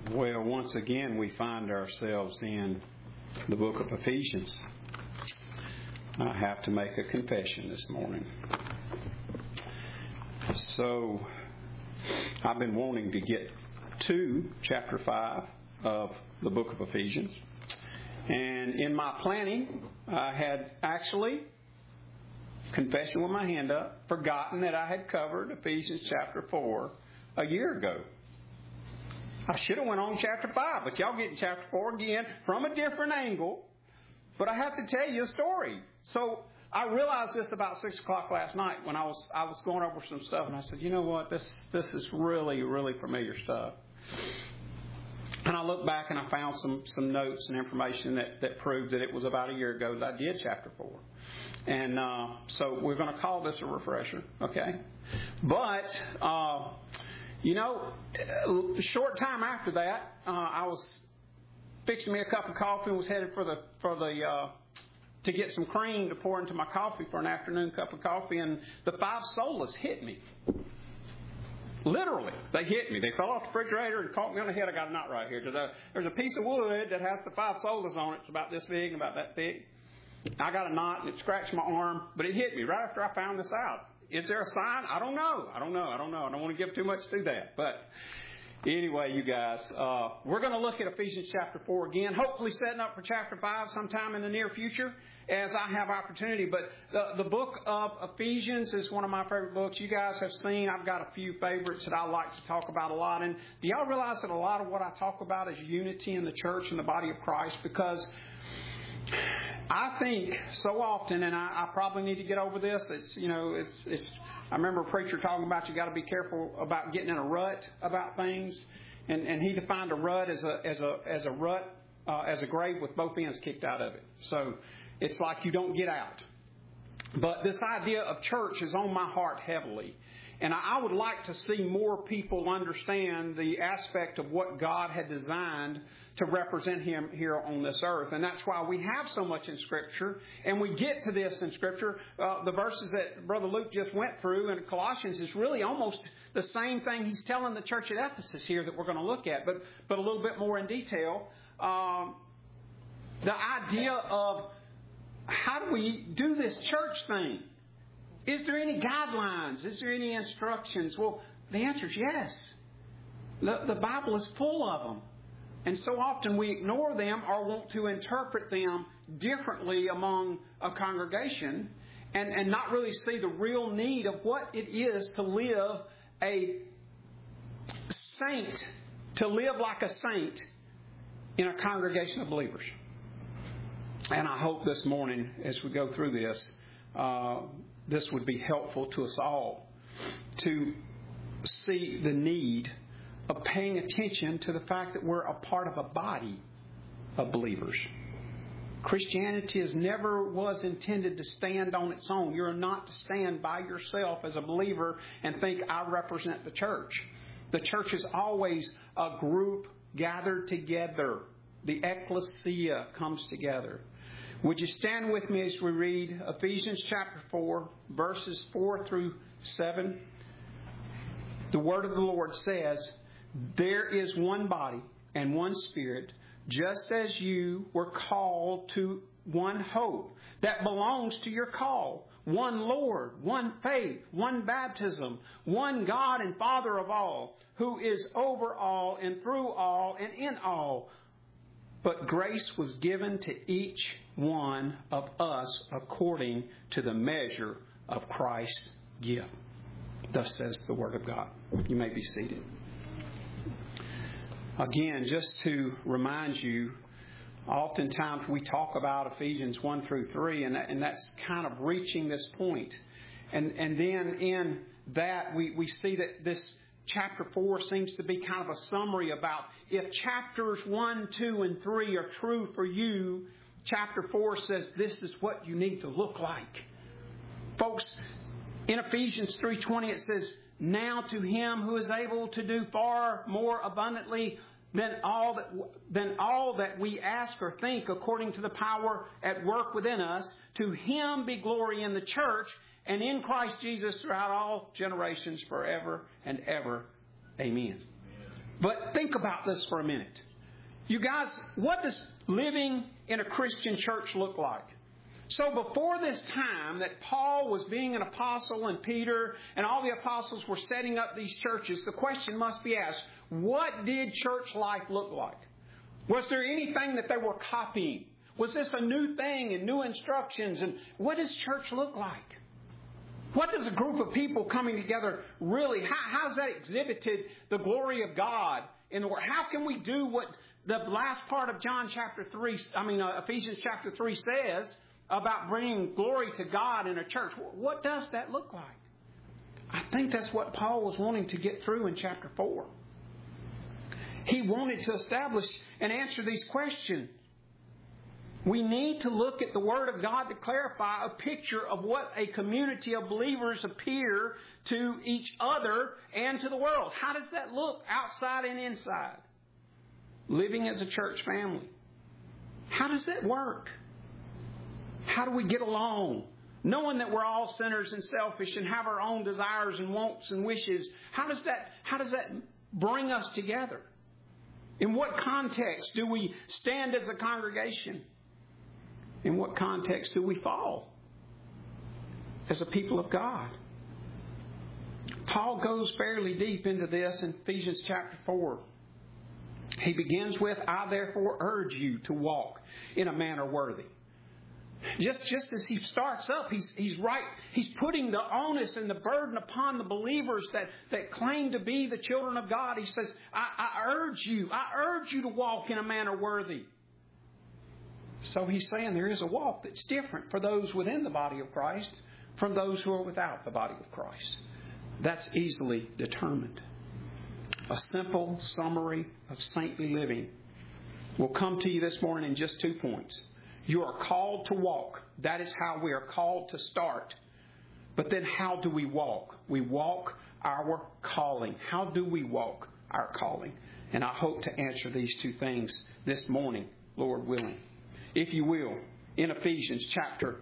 Well, once again, we find ourselves in the book of Ephesians. I have to make a confession this morning. So, I've been wanting to get to chapter 5 of the book of Ephesians. And in my planning, I had actually, confession with my hand up, forgotten that I had covered Ephesians chapter 4 a year ago. I should have went on chapter 5, but y'all get in chapter 4 again from a different angle. But I have to tell you a story. So I realized this about 6 o'clock last night when I was going over some stuff, and I said, you know what, this is really, really familiar stuff. And I looked back and I found some notes and information that proved that it was about a year ago that I did chapter 4. And so we're going to call this a refresher, okay? But a short time after that, I was fixing me a cup of coffee and was headed to get some cream to pour into my coffee for an afternoon cup of coffee, and the 5 solas hit me. Literally, they hit me. They fell off the refrigerator and caught me on the head. I got a knot right here. There's a piece of wood that has the 5 solas on it. It's about this big and about that thick. I got a knot and it scratched my arm, but it hit me right after I found this out. Is there a sign? I don't know. I don't want to give too much to that. But anyway, you guys, we're going to look at Ephesians chapter 4 again, hopefully setting up for chapter 5 sometime in the near future as I have opportunity. But the book of Ephesians is one of my favorite books. You guys have seen, I've got a few favorites that I like to talk about a lot. And do y'all realize that a lot of what I talk about is unity in the church and the body of Christ? Because I think so often, and I probably need to get over this. I remember a preacher talking about you got to be careful about getting in a rut about things, and he defined a rut as a rut as a grave with both ends kicked out of it. So it's like you don't get out. But this idea of church is on my heart heavily. And I would like to see more people understand the aspect of what God had designed to represent Him here on this earth. And that's why we have so much in Scripture. And we get to this in Scripture. The verses that Brother Luke just went through in Colossians is really almost the same thing he's telling the church at Ephesus here that we're going to look at, but a little bit more in detail. The idea of how do we do this church thing? Is there any guidelines? Is there any instructions? Well, the answer is yes. The Bible is full of them. And so often we ignore them or want to interpret them differently among a congregation and not really see the real need of what it is to live a saint, to live like a saint in a congregation of believers. And I hope this morning as we go through this, this would be helpful to us all to see the need of paying attention to the fact that we're a part of a body of believers. Christianity never was intended to stand on its own. You're not to stand by yourself as a believer and think, I represent the church. The church is always a group gathered together. The ecclesia comes together. Would you stand with me as we read Ephesians chapter 4, verses 4 through 7? The word of the Lord says, there is one body and one Spirit, just as you were called to one hope that belongs to your call. One Lord, one faith, one baptism, one God and Father of all, who is over all and through all and in all. But grace was given to each one of us according to the measure of Christ's gift. Thus says the Word of God. You may be seated. Again, just to remind you, oftentimes we talk about Ephesians 1 through 3, and that's kind of reaching this point. And then in that, we see that this chapter 4 seems to be kind of a summary about if chapters 1, 2, and 3 are true for you, chapter 4 says this is what you need to look like. Folks, in Ephesians 3:20 it says, now to Him who is able to do far more abundantly than all that we ask or think according to the power at work within us, to Him be glory in the church and in Christ Jesus throughout all generations forever and ever. Amen. But think about this for a minute. You guys, what does living in a Christian church look like? So before this time that Paul was being an apostle and Peter and all the apostles were setting up these churches, the question must be asked, what did church life look like? Was there anything that they were copying? Was this a new thing and new instructions? And what does church look like? What does a group of people coming together really, how has that exhibited the glory of God in the world? How can we do what the last part of Ephesians chapter 3 says about bringing glory to God in a church? What does that look like? I think that's what Paul was wanting to get through in chapter 4. He wanted to establish and answer these questions. We need to look at the Word of God to clarify a picture of what a community of believers appear to each other and to the world. How does that look outside and inside? Living as a church family. How does that work? How do we get along? Knowing that we're all sinners and selfish and have our own desires and wants and wishes. How does that bring us together? In what context do we stand as a congregation? In what context do we fall as a people of God? Paul goes fairly deep into this in Ephesians chapter 4. He begins with, I therefore urge you to walk in a manner worthy. Just as he starts up, he's putting the onus and the burden upon the believers that claim to be the children of God. He says, I urge you to walk in a manner worthy. So he's saying there is a walk that's different for those within the body of Christ from those who are without the body of Christ. That's easily determined. A simple summary of saintly living will come to you this morning in just 2 points. You are called to walk. That is how we are called to start. But then how do we walk? We walk our calling. How do we walk our calling? And I hope to answer these 2 things this morning, Lord willing. If you will, in Ephesians chapter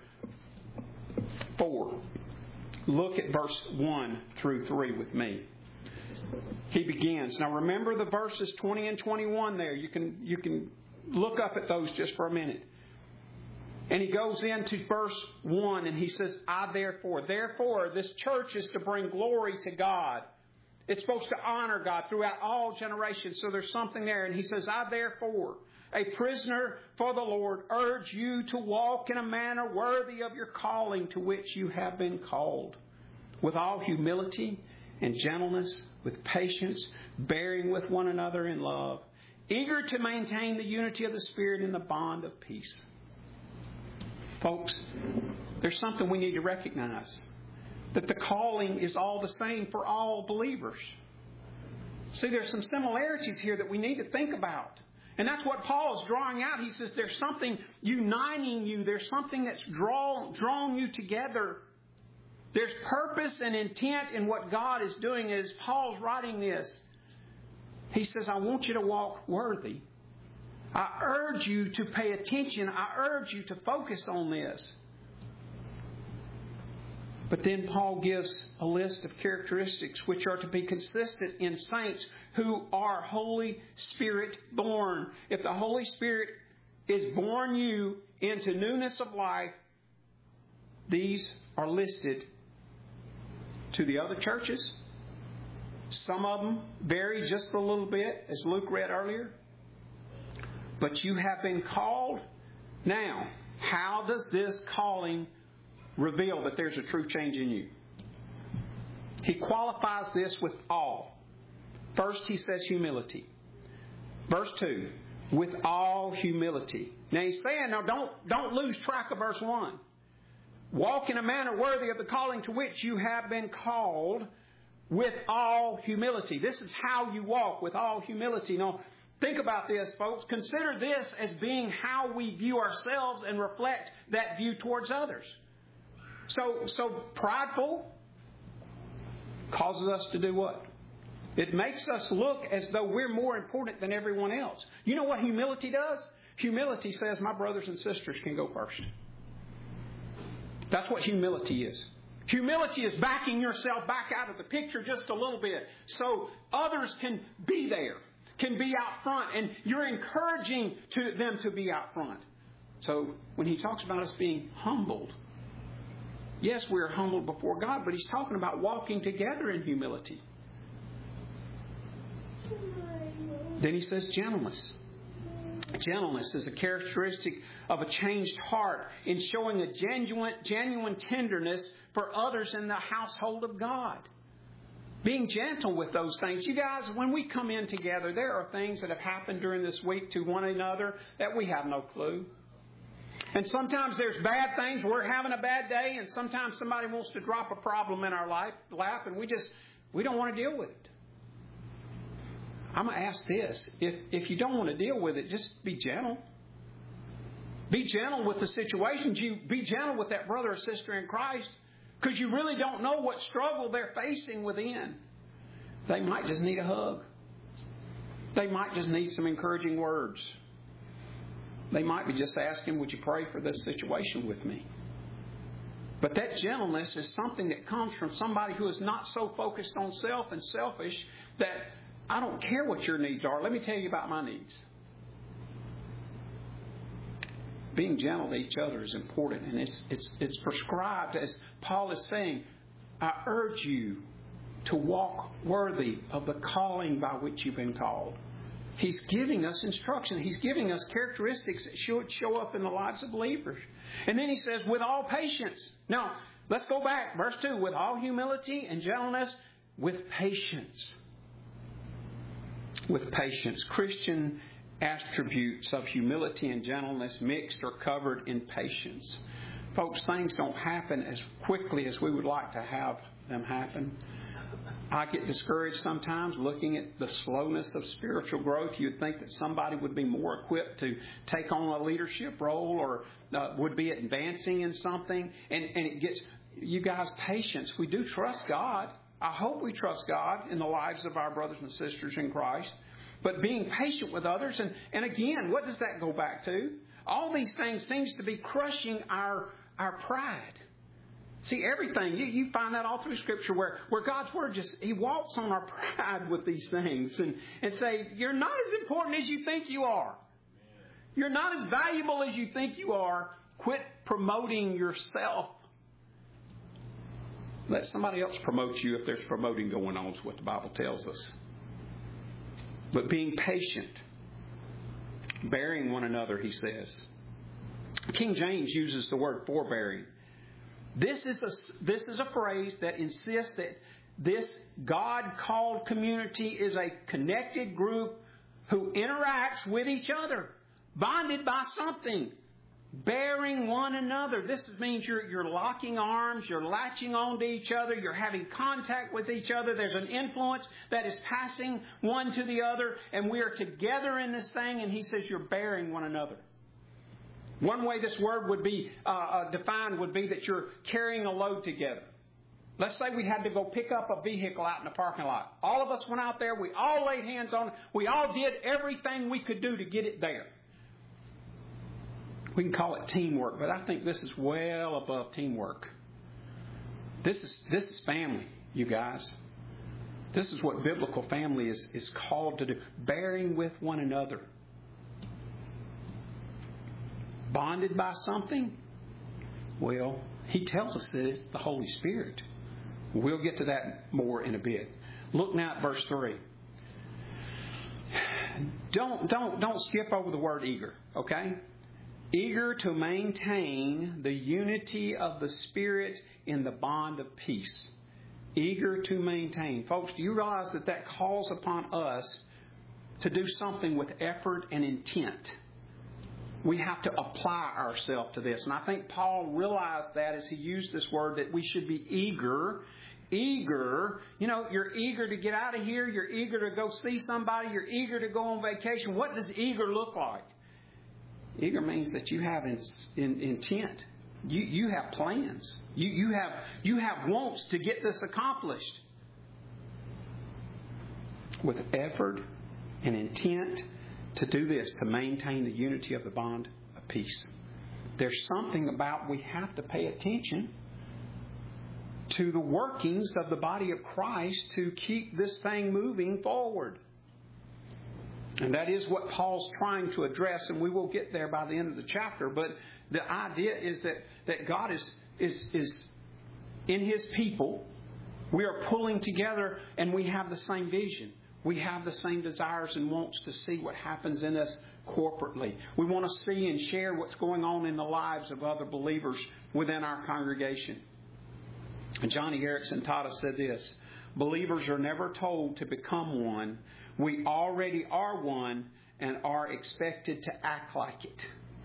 4, look at verse 1 through 3 with me. He begins. Now remember the verses 20 and 21 there. You can look up at those just for a minute. And he goes into verse 1 and he says, I therefore. Therefore, this church is to bring glory to God. It's supposed to honor God throughout all generations. So there's something there. And he says, I therefore, a prisoner for the Lord, urge you to walk in a manner worthy of your calling to which you have been called, with all humility and gentleness, with patience, bearing with one another in love, eager to maintain the unity of the Spirit in the bond of peace. Folks, there's something we need to recognize, that the calling is all the same for all believers. See, there's some similarities here that we need to think about. And that's what Paul is drawing out. He says there's something uniting you. There's something that's drawn you together. There's purpose and intent in what God is doing. As Paul's writing this, he says, I want you to walk worthy. I urge you to pay attention. I urge you to focus on this. But then Paul gives a list of characteristics which are to be consistent in saints who are Holy Spirit born. If the Holy Spirit is born you into newness of life, these are listed to the other churches. Some of them vary just a little bit, as Luke read earlier. But you have been called. Now, how does this calling reveal that there's a true change in you? He qualifies this with all. First, he says humility. Verse 2, with all humility. Now he's saying, now don't lose track of verse 1. Walk in a manner worthy of the calling to which you have been called, with all humility. This is how you walk, with all humility. Now, think about this, folks. Consider this as being how we view ourselves and reflect that view towards others. So prideful causes us to do what? It makes us look as though we're more important than everyone else. You know what humility does? Humility says my brothers and sisters can go first. That's what humility is. Humility is backing yourself back out of the picture just a little bit so others can be there, can be out front, and you're encouraging them to be out front. So when he talks about us being humbled, yes, we're humbled before God, but he's talking about walking together in humility. Then he says gentleness. Gentleness is a characteristic of a changed heart in showing a genuine tenderness for others in the household of God. Being gentle with those things. You guys, when we come in together, there are things that have happened during this week to one another that we have no clue. And sometimes there's bad things. We're having a bad day, and sometimes somebody wants to drop a problem in our lap, and we don't want to deal with it. I'm going to ask this. If you don't want to deal with it, just be gentle. Be gentle with the situation. Be gentle with that brother or sister in Christ, because you really don't know what struggle they're facing within. They might just need a hug. They might just need some encouraging words. They might be just asking, would you pray for this situation with me? But that gentleness is something that comes from somebody who is not so focused on self and selfish that I don't care what your needs are. Let me tell you about my needs. Being gentle to each other is important, and it's prescribed. As Paul is saying, I urge you to walk worthy of the calling by which you've been called. He's giving us instruction. He's giving us characteristics that should show up in the lives of believers. And then he says, with all patience. Now, let's go back. Verse 2, with all humility and gentleness, with patience. With patience. Christian attributes of humility and gentleness mixed or covered in patience. Folks, things don't happen as quickly as we would like to have them happen. I get discouraged sometimes looking at the slowness of spiritual growth. You'd think that somebody would be more equipped to take on a leadership role or would be advancing in something. And it gets, you guys, patience. We do trust God. I hope we trust God in the lives of our brothers and sisters in Christ. But being patient with others, and again, what does that go back to? All these things seems to be crushing our pride. See, everything, you find that all through Scripture where God's Word He walks on our pride with these things and say, you're not as important as you think you are. You're not as valuable as you think you are. Quit promoting yourself. Let somebody else promote you if there's promoting going on, is what the Bible tells us. But being patient, bearing one another, he says. King James uses the word forbearing. This is a phrase that insists that this God-called community is a connected group who interacts with each other, bonded by something, bearing one another. This means you're locking arms, you're latching on to each other, you're having contact with each other. There's an influence that is passing one to the other, and we are together in this thing, and he says you're bearing one another. One way this word would be defined would be that you're carrying a load together. Let's say we had to go pick up a vehicle out in the parking lot. All of us went out there. We all laid hands on it. We all did everything we could do to get it there. We can call it teamwork, but I think this is well above teamwork. This is family, you guys. This is what biblical family is called to do. Bearing with one another. Bonded by something? Well, he tells us that it's the Holy Spirit. We'll get to that more in a bit. Look now at verse 3. Don't skip over the word eager, okay? Eager to maintain the unity of the Spirit in the bond of peace. Eager to maintain. Folks, do you realize that calls upon us to do something with effort and intent? We have to apply ourselves to this. And I think Paul realized that as he used this word, that we should be eager. Eager. You know, you're eager to get out of here. You're eager to go see somebody. You're eager to go on vacation. What does eager look like? Eager means that you have intent. You have plans. You have wants to get this accomplished. With effort and intent to do this, to maintain the unity of the bond of peace. There's something about we have to pay attention. to the workings of the body of Christ to keep this thing moving forward. And that is what Paul's trying to address, and we will get there by the end of the chapter. But the idea is that God is in His people. We are pulling together, and we have the same vision. We have the same desires and wants to see what happens in us corporately. We want to see and share what's going on in the lives of other believers within our congregation. And Johnny Erickson taught us said this: believers are never told to become one. We already are one and are expected to act like it.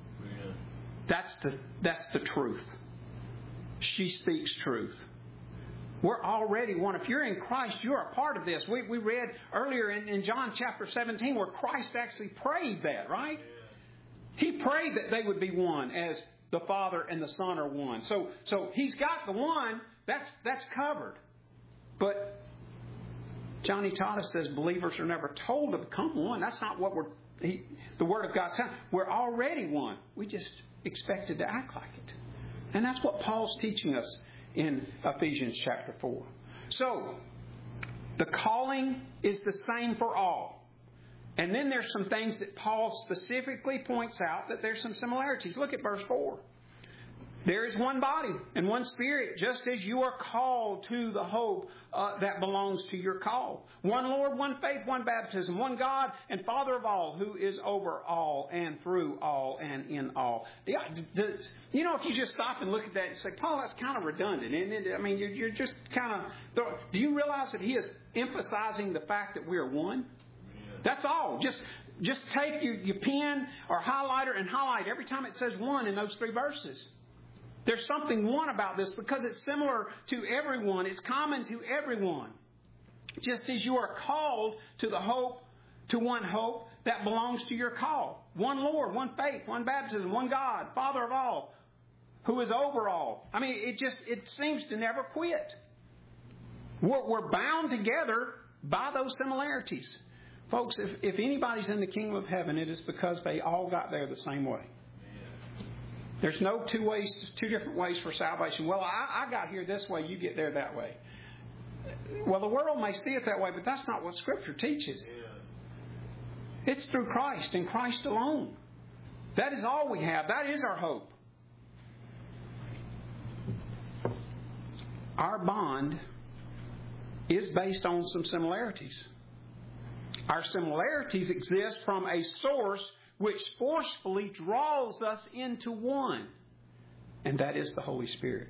Yeah. That's the truth. She speaks truth. We're already one. If you're in Christ, you're a part of this. We read earlier in John chapter 17 where Christ actually prayed that, right? He prayed that they would be one as the Father and the Son are one. So He's got the one. That's covered. But Johnny Titus says believers are never told to become one. That's not what the Word of God says. We're already one. We just expected to act like it. And that's what Paul's teaching us in Ephesians chapter 4. So, the calling is the same for all. And then there's some things that Paul specifically points out that there's some similarities. Look at verse 4. There is one body and one Spirit, just as you are called to the hope that belongs to your call. One Lord, one faith, one baptism, one God and Father of all, who is over all and through all and in all. If you just stop and look at that and say, Paul, that's kind of redundant, isn't it? I mean, you're just kind of... Do you realize that he is emphasizing the fact that we are one? That's all. Just take your pen or highlighter and highlight every time it says one in those 3 verses. There's something one about this because it's similar to everyone. It's common to everyone. Just as you are called to one hope that belongs to your call. One Lord, one faith, one baptism, one God, Father of all, who is over all. I mean, it seems to never quit. We're bound together by those similarities. Folks, if anybody's in the kingdom of heaven, it is because they all got there the same way. There's no two different ways for salvation. Well, I got here this way, you get there that way. Well, the world may see it that way, but that's not what Scripture teaches. It's through Christ and Christ alone. That is all we have. That is our hope. Our bond is based on some similarities. Our similarities exist from a source which forcefully draws us into one. And that is the Holy Spirit.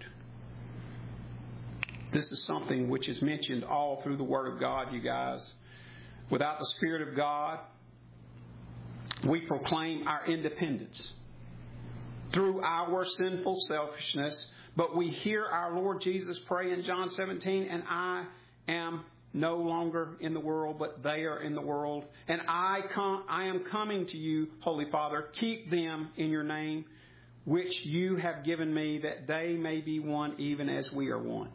This is something which is mentioned all through the Word of God, you guys. Without the Spirit of God, we proclaim our independence through our sinful selfishness. But we hear our Lord Jesus pray in John 17, and I am no longer in the world, but they are in the world. And I am coming to you, Holy Father. Keep them in your name, which you have given me, that they may be one even as we are one.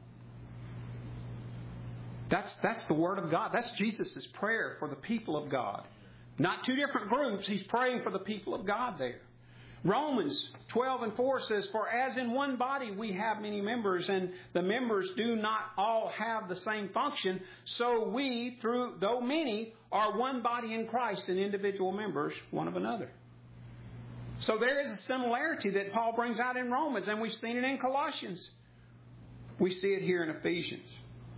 That's the Word of God. That's Jesus' prayer for the people of God. Not 2 different groups. He's praying for the people of God there. Romans 12:4 says, for as in one body we have many members, and the members do not all have the same function, so we, though many, are one body in Christ and individual members one of another. So there is a similarity that Paul brings out in Romans, and we've seen it in Colossians. We see it here in Ephesians.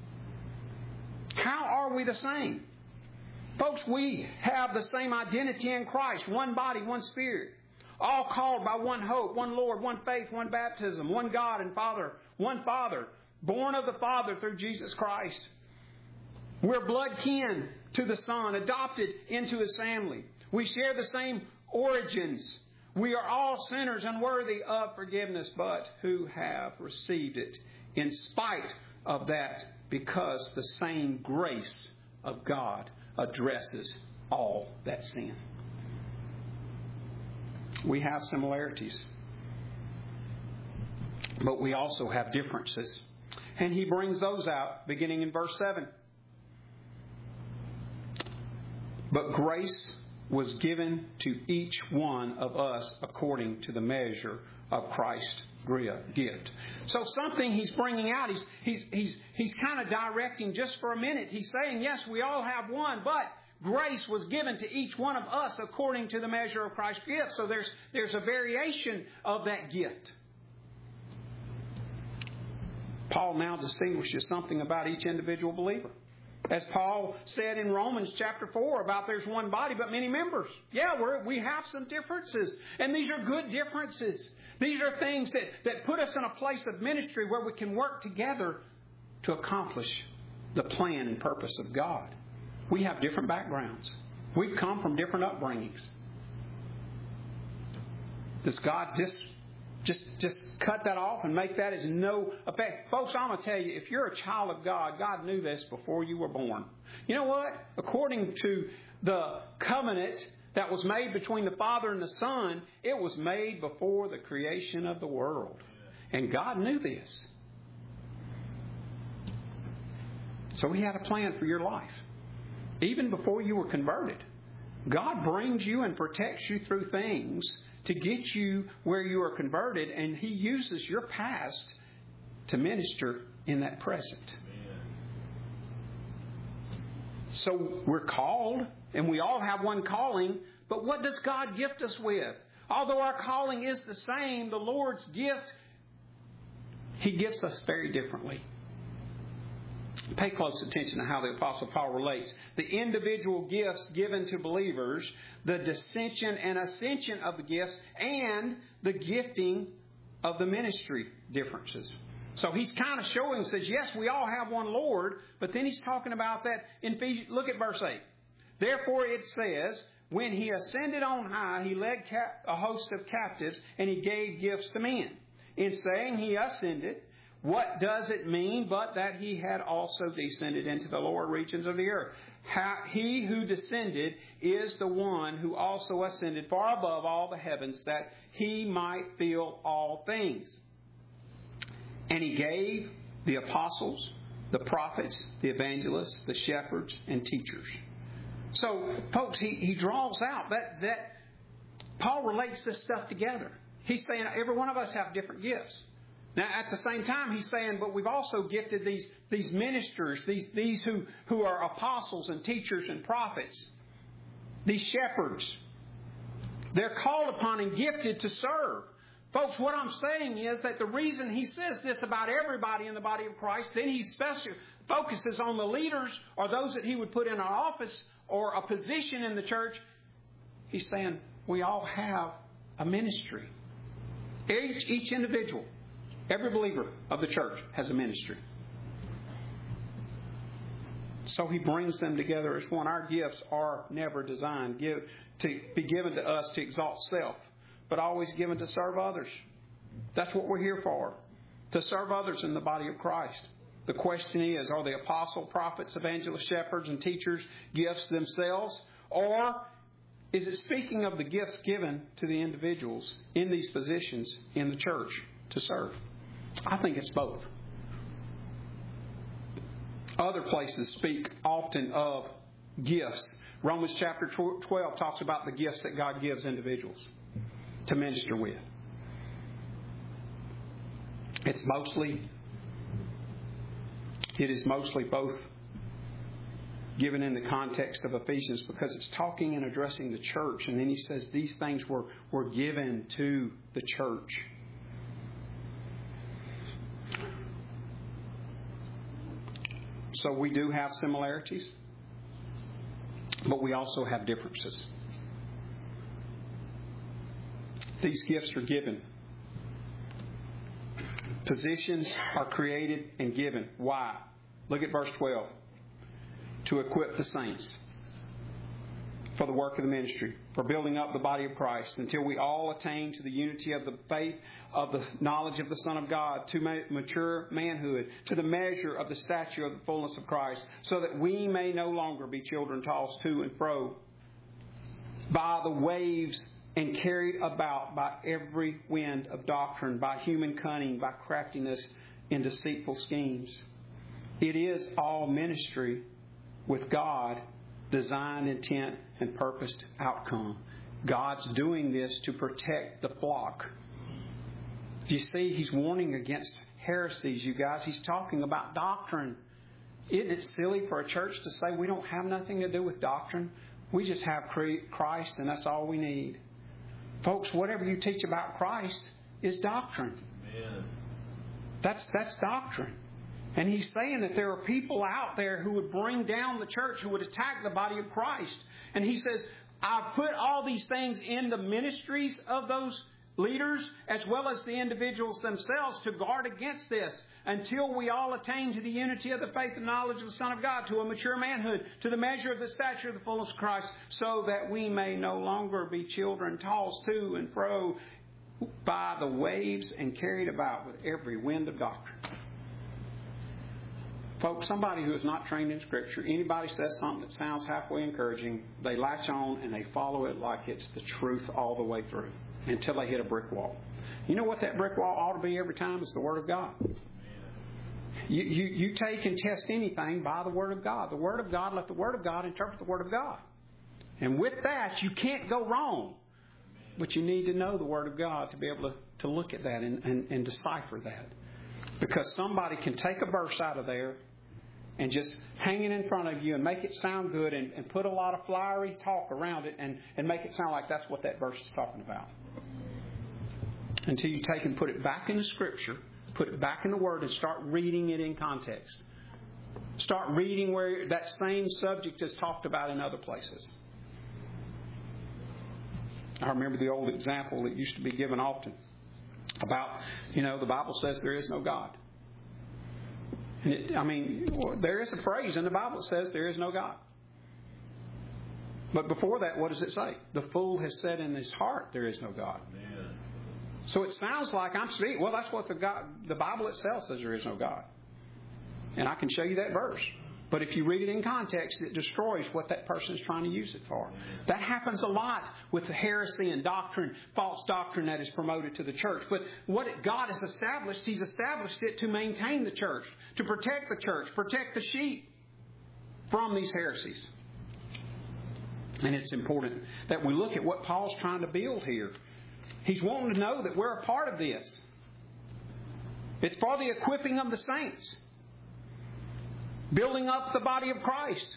How are we the same? Folks, we have the same identity in Christ. One body, one Spirit. All called by one hope, one Lord, one faith, one baptism, one God and Father, one Father, born of the Father through Jesus Christ. We're blood kin to the Son, adopted into His family. We share the same origins. We are all sinners unworthy of forgiveness, but who have received it in spite of that, because the same grace of God addresses all that sin. We have similarities, but we also have differences. And he brings those out beginning in verse 7. But grace was given to each one of us according to the measure of Christ's gift. So something He's bringing out, He's kind of directing just for a minute. He's saying, yes, we all have one, but grace was given to each one of us according to the measure of Christ's gift. So there's a variation of that gift. Paul now distinguishes something about each individual believer. As Paul said in Romans chapter 4 about there's one body but many members. Yeah, we have some differences. And these are good differences. These are things that put us in a place of ministry where we can work together to accomplish the plan and purpose of God. We have different backgrounds. We've come from different upbringings. Does God just cut that off and make that as no effect? Folks, I'm going to tell you, if you're a child of God, God knew this before you were born. You know what? According to the covenant that was made between the Father and the Son, it was made before the creation of the world. And God knew this. So He had a plan for your life. Even before you were converted. God brings you and protects you through things to get you where you are converted, and He uses your past to minister in that present. So we're called, and we all have one calling, but what does God gift us with? Although our calling is the same, the Lord's gift, He gifts us very differently. Pay close attention to how the Apostle Paul relates the individual gifts given to believers, the dissension and ascension of the gifts, and the gifting of the ministry differences. So he's kind of showing, says, yes, we all have one Lord, but then he's talking about that in Ephesians. Look at verse 8. Therefore it says, when He ascended on high, He led a host of captives, and He gave gifts to men. In saying He ascended, what does it mean but that He had also descended into the lower regions of the earth? He who descended is the one who also ascended far above all the heavens, that He might fill all things. And He gave the apostles, the prophets, the evangelists, the shepherds, and teachers. So, folks, he draws out that Paul relates this stuff together. He's saying every one of us have different gifts. Now, at the same time, he's saying, but we've also gifted these ministers, these who are apostles and teachers and prophets, these shepherds. They're called upon and gifted to serve. Folks, what I'm saying is that the reason he says this about everybody in the body of Christ, then he focuses on the leaders or those that he would put in an office or a position in the church. He's saying we all have a ministry. Each individual. Every believer of the church has a ministry. So He brings them together as one. Our gifts are never designed to be given to us to exalt self, but always given to serve others. That's what we're here for, to serve others in the body of Christ. The question is, are the apostle, prophets, evangelists, shepherds, and teachers gifts themselves, or is it speaking of the gifts given to the individuals in these positions in the church to serve? I think it's both. Other places speak often of gifts. Romans chapter 12 talks about the gifts that God gives individuals to minister with. It is mostly both given in the context of Ephesians because it's talking and addressing the church. And then he says these things were given to the church. So we do have similarities, but we also have differences. These gifts are given. Positions are created and given. Why? Look at verse 12. To equip the saints for the work of the ministry, for building up the body of Christ, until we all attain to the unity of the faith, of the knowledge of the Son of God, to mature manhood, to the measure of the stature of the fullness of Christ, so that we may no longer be children tossed to and fro by the waves and carried about by every wind of doctrine, by human cunning, by craftiness in deceitful schemes. It is all ministry with God, designed, intent, and purposed outcome. God's doing this to protect the flock Do you see? He's warning against heresies, you guys. He's talking about doctrine. Isn't it silly for a church to say we don't have nothing to do with doctrine? We just have Christ and that's all we need. Folks, whatever you teach about Christ is doctrine. Amen. That's doctrine. And he's saying that there are people out there who would bring down the church, who would attack the body of Christ. And he says, I've put all these things in the ministries of those leaders as well as the individuals themselves to guard against this until we all attain to the unity of the faith and knowledge of the Son of God, to a mature manhood, to the measure of the stature of the fullness of Christ, so that we may no longer be children tossed to and fro by the waves and carried about with every wind of doctrine. Folks, somebody who is not trained in Scripture, anybody says something that sounds halfway encouraging, they latch on and they follow it like it's the truth all the way through until they hit a brick wall. You know what that brick wall ought to be every time? It's the Word of God. You take and test anything by the Word of God. The Word of God, let the Word of God interpret the Word of God. And with that, you can't go wrong. But you need to know the Word of God to be able to look at that and decipher that. Because somebody can take a verse out of there and just hang it in front of you and make it sound good and put a lot of flowery talk around it and make it sound like that's what that verse is talking about. Until you take and put it back in the Scripture, put it back in the Word and start reading it in context. Start reading where that same subject is talked about in other places. I remember the old example that used to be given often about, the Bible says there is no God. And there is a phrase in the Bible that says there is no God. But before that, what does it say? The fool has said in his heart there is no God. Amen. So it sounds like I'm speaking. Well, that's what the Bible itself says there is no God. And I can show you that verse. But if you read it in context, it destroys what that person is trying to use it for. That happens a lot with the heresy and doctrine, false doctrine that is promoted to the church. But what God has established, He's established it to maintain the church, to protect the church, protect the sheep from these heresies. And it's important that we look at what Paul's trying to build here. He's wanting to know that we're a part of this. It's for the equipping of the saints. Building up the body of Christ.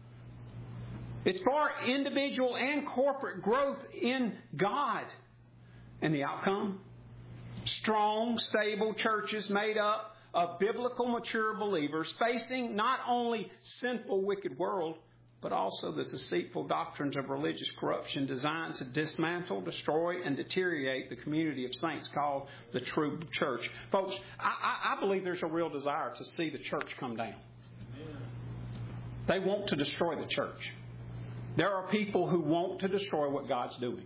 It's for individual and corporate growth in God. And the outcome? Strong, stable churches made up of biblical, mature believers facing not only sinful, wicked world, but also the deceitful doctrines of religious corruption designed to dismantle, destroy, and deteriorate the community of saints called the true church. Folks, I believe there's a real desire to see the church come down. They want to destroy the church. There are people who want to destroy what God's doing.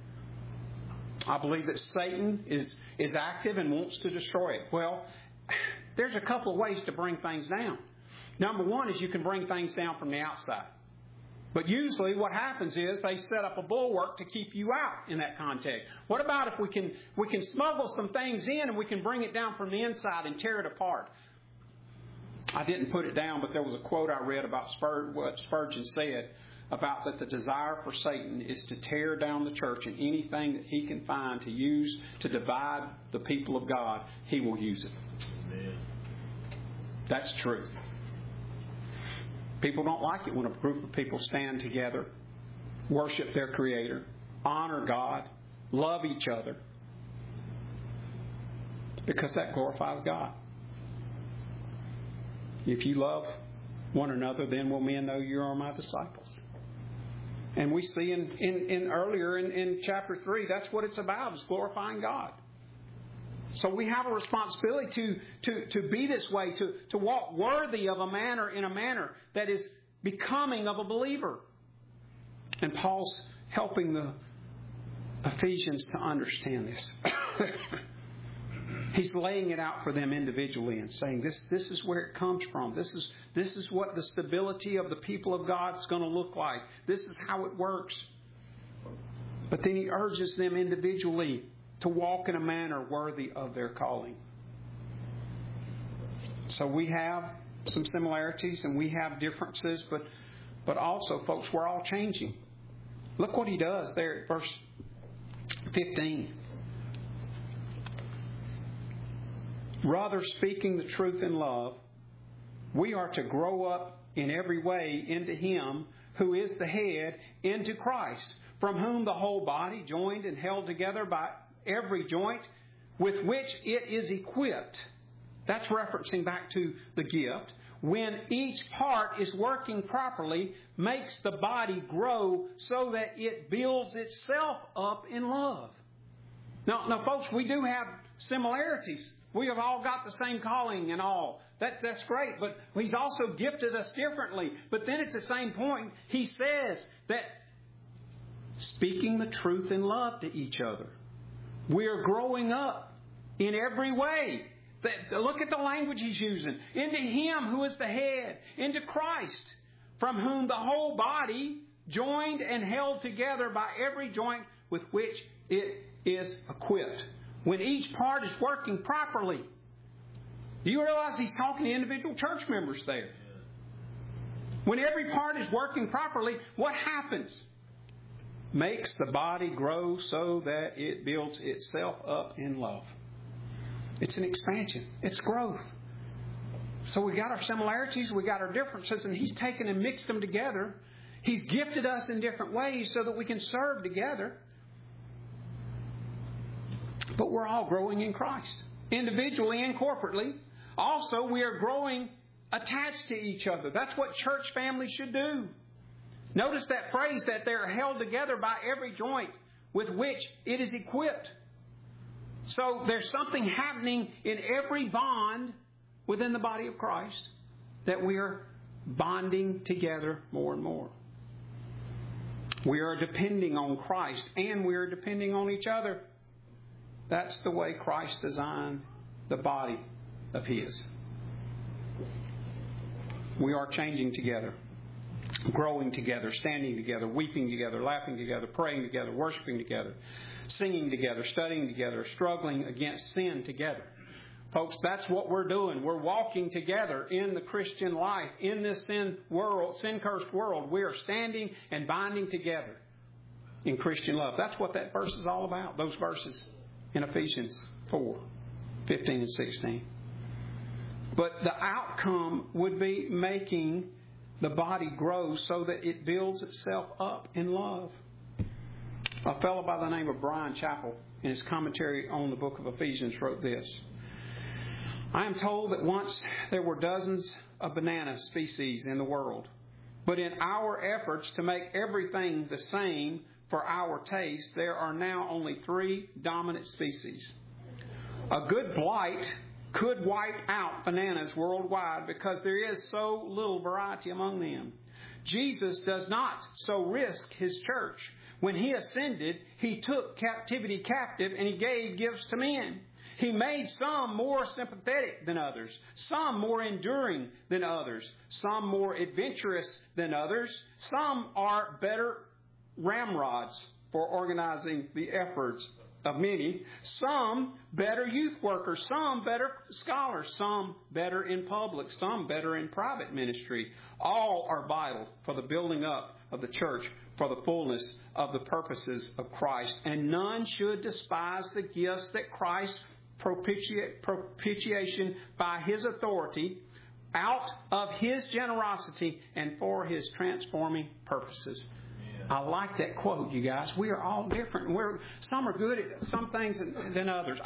I believe that Satan is active and wants to destroy it. Well, there's a couple of ways to bring things down. Number one is you can bring things down from the outside. But usually what happens is they set up a bulwark to keep you out in that context. What about if we can smuggle some things in and we can bring it down from the inside and tear it apart? I didn't put it down, but there was a quote I read about what Spurgeon said about that the desire for Satan is to tear down the church, and anything that he can find to use to divide the people of God, he will use it. Amen. That's true. People don't like it when a group of people stand together, worship their Creator, honor God, love each other, because that glorifies God. If you love one another, then will men know you are my disciples. And we see in earlier in chapter 3, that's what it's about, is glorifying God. So we have a responsibility to be this way, to walk worthy of a manner, in a manner that is becoming of a believer. And Paul's helping the Ephesians to understand this. He's laying it out for them individually and saying, this is where it comes from. This is what the stability of the people of God is going to look like. This is how it works. But then he urges them individually to walk in a manner worthy of their calling. So we have some similarities and we have differences, but also, folks, we're all changing. Look what he does there at verse 15. Rather, speaking the truth in love, we are to grow up in every way into Him who is the head, into Christ, from whom the whole body, joined and held together by every joint with which it is equipped. That's referencing back to the gift. When each part is working properly, makes the body grow so that it builds itself up in love. Now, folks, we do have similarities. We have all got the same calling and all. That's great, but He's also gifted us differently. But then at the same point, He says that speaking the truth in love to each other, we are growing up in every way. Look at the language He's using. Into Him who is the head, into Christ, from whom the whole body, joined and held together by every joint with which it is equipped. When each part is working properly. Do you realize He's talking to individual church members there? When every part is working properly, what happens? Makes the body grow so that it builds itself up in love. It's an expansion. It's growth. So we got our similarities, we got our differences, and He's taken and mixed them together. He's gifted us in different ways so that we can serve together. But we're all growing in Christ, individually and corporately. Also, we are growing attached to each other. That's what church families should do. Notice that phrase that they're held together by every joint with which it is equipped. So there's something happening in every bond within the body of Christ that we are bonding together more and more. We are depending on Christ and we are depending on each other. That's the way Christ designed the body of His. We are changing together, growing together, standing together, weeping together, laughing together, praying together, worshiping together, singing together, studying together, struggling against sin together. Folks, that's what we're doing. We're walking together in the Christian life, in this sin-cursed world. We are standing and binding together in Christian love. That's what that verse is all about, those verses in Ephesians 4, 15 and 16. But the outcome would be making the body grow so that it builds itself up in love. A fellow by the name of Brian Chappell, in his commentary on the book of Ephesians, wrote this. I am told that once there were dozens of banana species in the world, but in our efforts to make everything the same for our taste, there are now only 3 dominant species. A good blight could wipe out bananas worldwide because there is so little variety among them. Jesus does not so risk His church. When He ascended, He took captivity captive and He gave gifts to men. He made some more sympathetic than others, some more enduring than others, some more adventurous than others. Some are better ramrods for organizing the efforts of many. Some better youth workers, some better scholars, some better in public, some better in private ministry. All are vital for the building up of the church, for the fullness of the purposes of Christ. And none should despise the gifts that Christ propitiation by His authority, out of His generosity and for His transforming purposes. I like that quote, you guys. We are all different. Some are good at some things than others.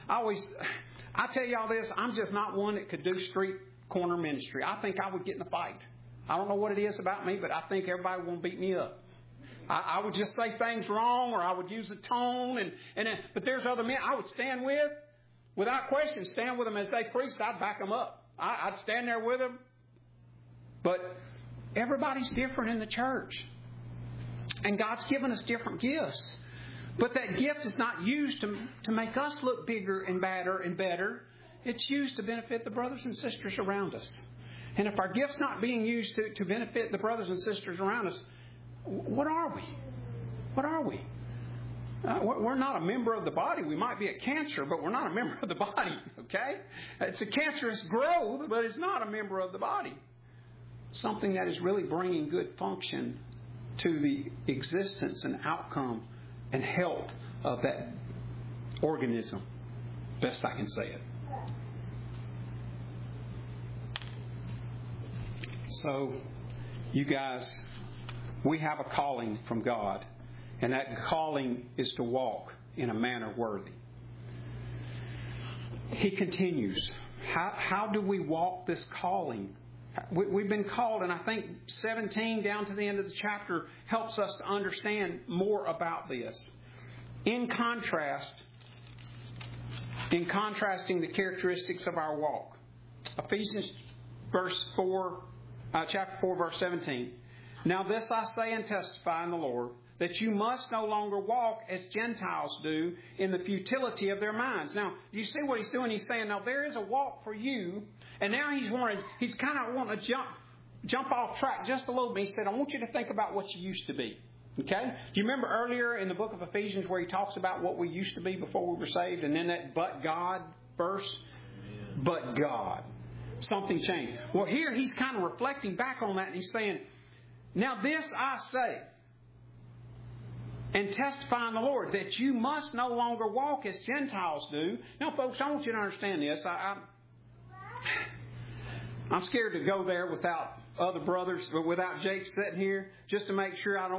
I tell y'all this, I'm just not one that could do street corner ministry. I think I would get in a fight. I don't know what it is about me, but I think everybody will beat me up. I would just say things wrong, or I would use a tone. But there's other men I would stand with, without question, stand with them as they preached. I'd back them up. I'd stand there with them. But everybody's different in the church. And God's given us different gifts. But that gift is not used to make us look bigger and badder and better. It's used to benefit the brothers and sisters around us. And if our gift's not being used to benefit the brothers and sisters around us, what are we? What are we? We're not a member of the body. We might be a cancer, but we're not a member of the body. Okay? It's a cancerous growth, but it's not a member of the body. Something that is really bringing good function to the existence and outcome and health of that organism. Best I can say it. So, you guys, we have a calling from God, and that calling is to walk in a manner worthy. He continues. How do we walk this calling? We've been called, and I think 17 down to the end of the chapter helps us to understand more about this. In contrasting the characteristics of our walk, Ephesians chapter 4, verse 17. Now this I say and testify in the Lord, that you must no longer walk as Gentiles do in the futility of their minds. Now, do you see what he's doing? He's saying, now there is a walk for you, and now he's kind of wanting to jump off track just a little bit. He said, I want you to think about what you used to be. Okay? Do you remember earlier in the book of Ephesians where he talks about what we used to be before we were saved, and then that but God verse? But God. Something changed. Well, here he's kind of reflecting back on that, and he's saying, now this I say, and testify in the Lord, that you must no longer walk as Gentiles do. Now, folks, I want you to understand this. I'm scared to go there without other brothers, but without Jake sitting here, just to make sure I'm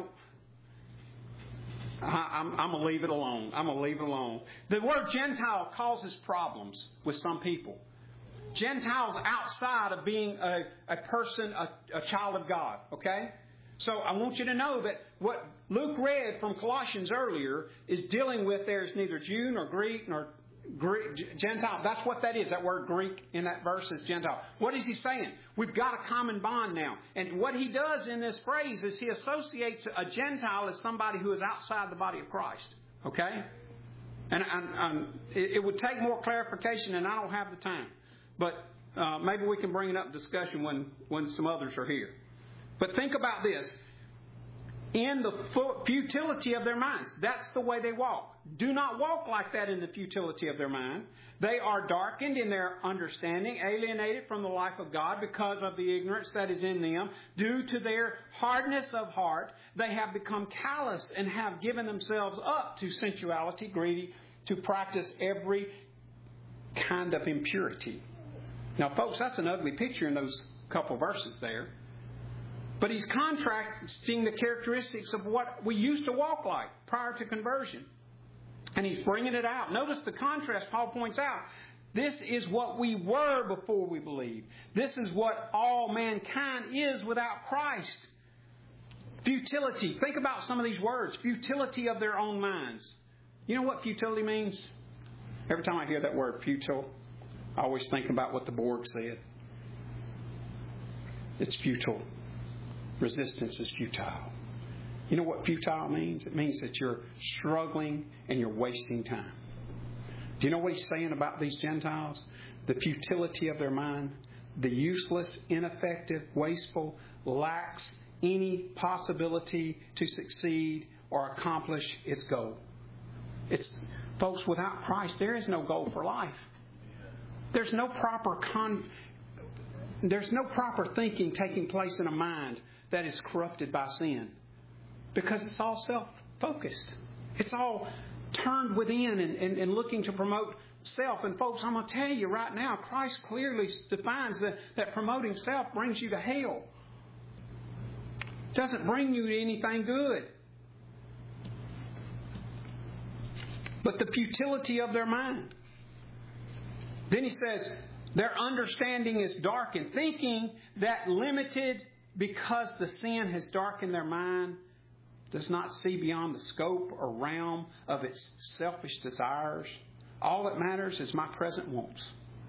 going to leave it alone. I'm going to leave it alone. The word Gentile causes problems with some people. Gentiles outside of being a person, a child of God. Okay? So I want you to know that what Luke read from Colossians earlier is dealing with there's neither Jew nor Greek nor Gentile. That's what that is. That word Greek in that verse is Gentile. What is he saying? We've got a common bond now. And what he does in this phrase is he associates a Gentile as somebody who is outside the body of Christ. Okay? And it would take more clarification, and I don't have the time. But maybe we can bring it up in discussion when some others are here. But think about this. In the futility of their minds. That's the way they walk. Do not walk like that in the futility of their mind. They are darkened in their understanding, alienated from the life of God because of the ignorance that is in them. Due to their hardness of heart, they have become callous and have given themselves up to sensuality, greedy, to practice every kind of impurity. Now, folks, that's an ugly picture in those couple verses there. But he's contrasting the characteristics of what we used to walk like prior to conversion. And he's bringing it out. Notice the contrast Paul points out. This is what we were before we believed. This is what all mankind is without Christ. Futility. Think about some of these words. Futility of their own minds. You know what futility means? Every time I hear that word, futile, I always think about what the Borg said. It's futile. Resistance is futile. You know what futile means? It means that you're struggling and you're wasting time. Do you know what he's saying about these Gentiles? The futility of their mind, the useless, ineffective, wasteful, lacks any possibility to succeed or accomplish its goal. Folks, without Christ, there is no goal for life. There's no proper thinking taking place in a mind that is corrupted by sin. Because it's all self-focused. It's all turned within and looking to promote self. And folks, I'm going to tell you right now, Christ clearly defines that promoting self brings you to hell. It doesn't bring you to anything good. But the futility of their mind. Then he says, their understanding is darkened, thinking that limited because the sin has darkened their mind, does not see beyond the scope or realm of its selfish desires. All that matters is my present wants.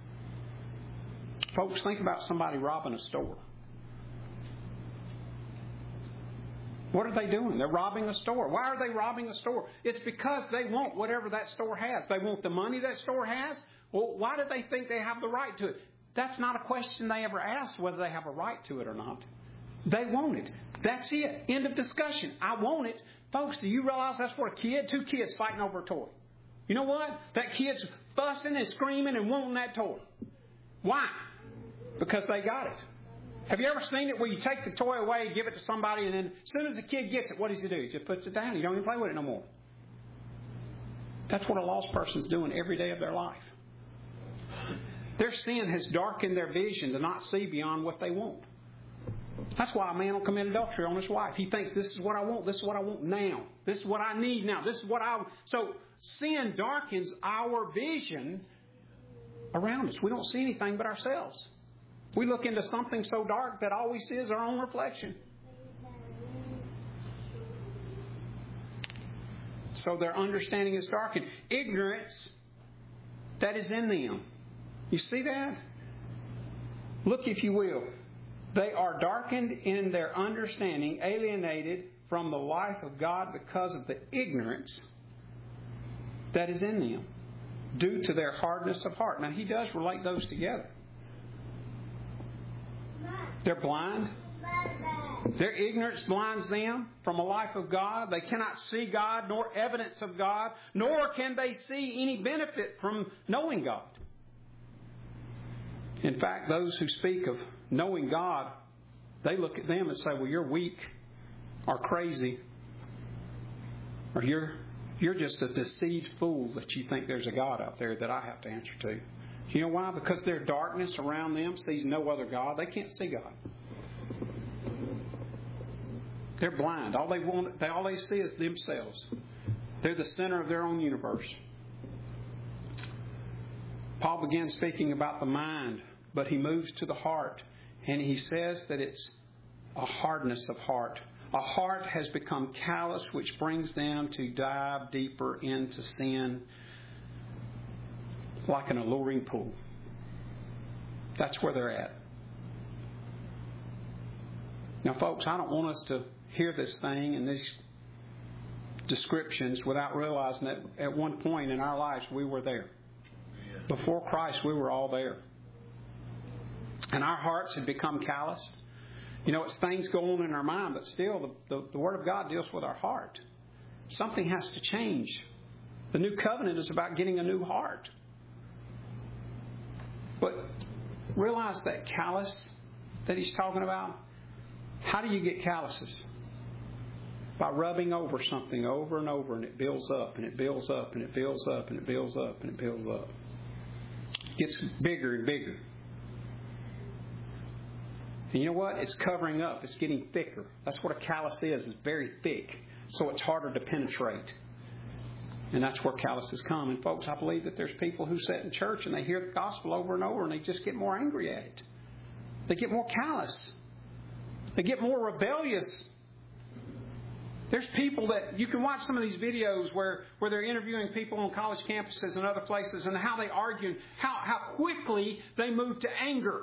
Folks, think about somebody robbing a store. What are they doing? They're robbing a store. Why are they robbing a store? It's because they want whatever that store has. They want the money that store has. Well, why do they think they have the right to it? That's not a question they ever asked, whether they have a right to it or not. They want it. That's it. End of discussion. I want it. Folks, do you realize that's what two kids fighting over a toy? You know what? That kid's fussing and screaming and wanting that toy. Why? Because they got it. Have you ever seen it where you take the toy away, give it to somebody, and then as soon as the kid gets it, what does he do? He just puts it down. You don't even play with it no more. That's what a lost person's doing every day of their life. Their sin has darkened their vision to not see beyond what they want. That's why a man will commit adultery on his wife. He thinks, this is what I want. This is what I want now. This is what I need now. This is what I... So sin darkens our vision around us. We don't see anything but ourselves. We look into something so dark that all we see is our own reflection. So their understanding is darkened. Ignorance that is in them. You see that? Look, if you will. They are darkened in their understanding, alienated from the life of God because of the ignorance that is in them, due to their hardness of heart. Now, he does relate those together. They're blind. Their ignorance blinds them from a life of God. They cannot see God, nor evidence of God, nor can they see any benefit from knowing God. In fact, those who speak of knowing God, they look at them and say, well, you're weak or crazy, or you're just a deceived fool that you think there's a God out there that I have to answer to. You know why? Because their darkness around them sees no other God. They can't see God. They're blind. All they see is themselves. They're the center of their own universe. Paul begins speaking about the mind, but he moves to the heart. And he says that it's a hardness of heart. A heart has become callous, which brings them to dive deeper into sin like an alluring pool. That's where they're at. Now, folks, I don't want us to hear this thing and these descriptions without realizing that at one point in our lives we were there. Before Christ, we were all there. And our hearts had become calloused. You know, it's things go on in our mind, but still the Word of God deals with our heart. Something has to change. The new covenant is about getting a new heart. But realize that callous that he's talking about. How do you get calluses? By rubbing over something over and over, and it builds up, and it builds up, and it builds up, and it builds up, and it builds up. It gets bigger and bigger. And you know what? It's covering up. It's getting thicker. That's what a callus is. It's very thick. So it's harder to penetrate. And that's where calluses come. And folks, I believe that there's people who sit in church and they hear the gospel over and over and they just get more angry at it. They get more callous. They get more rebellious. There's people that you can watch some of these videos where they're interviewing people on college campuses and other places and how they argue, how quickly they move to anger.